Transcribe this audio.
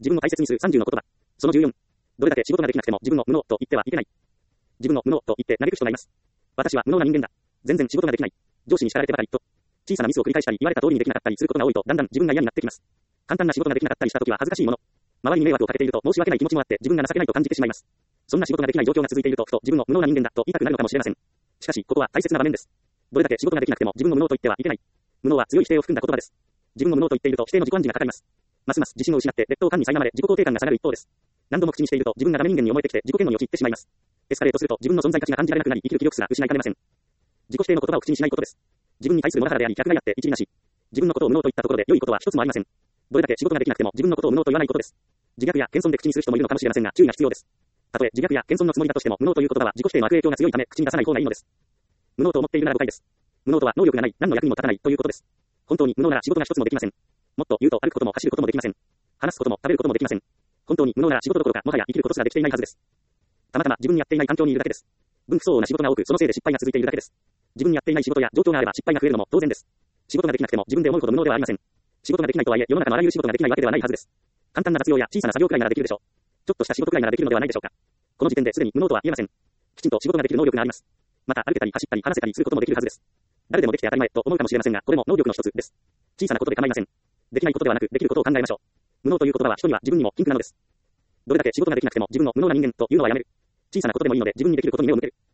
自分を大切にする30の言葉。その14。どれだけ仕事ができなくても自分を無能と言ってはいけない。自分を無能と言って嘆く人がいます。私は無能な人間だ。全然仕事ができない。上司に叱られてばかりと。小さなミスを繰り返したり言われた通りにできなかったりすることが多いとだんだん自分が嫌になってきます。簡単な仕事ができなかったりしたときは恥ずかしいもの。周りに迷惑をかけていると申し訳ない気持ちもあって自分が情けないと感じてしまいます。そんな仕事ができない状況が続いているとふと自分を無能な人間だと言いたくなるのかもしれません。しかしここは大切な場面です。どれだけ仕事ができなくても自分を無能と言ってはいけない。無能は強い否定を含んだ言葉です。自分を無能と言っていると否定の自己暗示がかかります。ますます自信を失って劣等感に苛まれ自己肯定感が下がる一方です。何度も口にしていると自分がダメ人間に思えてきて自己嫌悪に陥ってしまいます。エスカレートすると自分の存在価値が感じられなくなり生きる気力すら失いかねません。自己否定の言葉を口にしないことです。自分に対するモラハラであり、客がやって一理なし。自分のことを無能と言ったところで良いことは一つもありません。どれだけ仕事ができなくても自分のことを無能と言わないことです。自虐や謙遜で口にする人もいるのかもしれませんが、注意が必要です。たとえ自虐や謙遜のつもりだとしても、無能という言葉は自己否定の悪影響が強いため、口に出さない方がいいのです。無能と思っているなら誤解です。無能とは能力がない、何の役にも立たないということです。本当に無能なら仕事が一つもできません。もっと言うと歩くことも走ることもできません。話すことも食べることもできません。本当に無能なら仕事どころか、もはや生きることすらできていないはずです。たまたま自分にやっていない環境にいるだけです。分不相応な仕事が多く、そのせいで失敗が続いているだけです。自分にやっていない仕事や状況があれば失敗が増えるのも当然です。仕事ができなくても自分で思うほど無能ではありません。仕事ができないとはいえ、世の中のあらゆる仕事ができないわけではないはずです。簡単な雑用や小さな作業くらいならできるでしょう。ちょっとした仕事くらいならできるのではないでしょうか。この時点ですでに無能とは言えません。きちんと仕事ができる能力があります。また歩けたり走ったり話せたりすることもできるはずです。誰でもできて当たり前と思うかもしれませんが、これも能力の一つです。小さなことで構いません。できないことではなく、できることを考えましょう。無能という言葉は人には自分にもピンクなのです。どれだけ仕事ができなくても自分を無能な人間というのはやめる。小さなことでもいいので自分にできることに目を向ける。